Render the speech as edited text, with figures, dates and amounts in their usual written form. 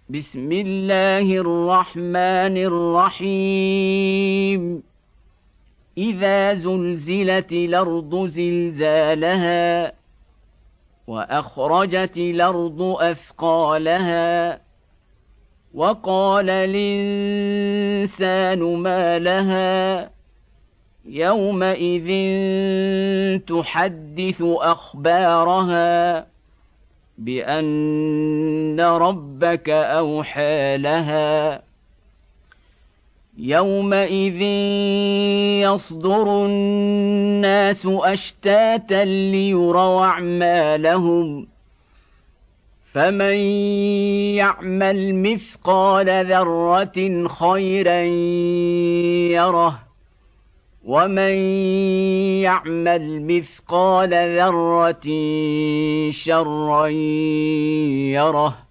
بسم الله الرحمن الرحيم إذا زلزلت الأرض زلزالها وأخرجت الأرض أثقالها وقال الإنسان ما لها يومئذ تحدث أخبارها بأن ربك أوحى لها يومئذ يصدر الناس أشتاتا ليروا أعمالهم فمن يعمل مثقال ذرة خيرا يره ومن يعمل مثقال ذرة شرا يره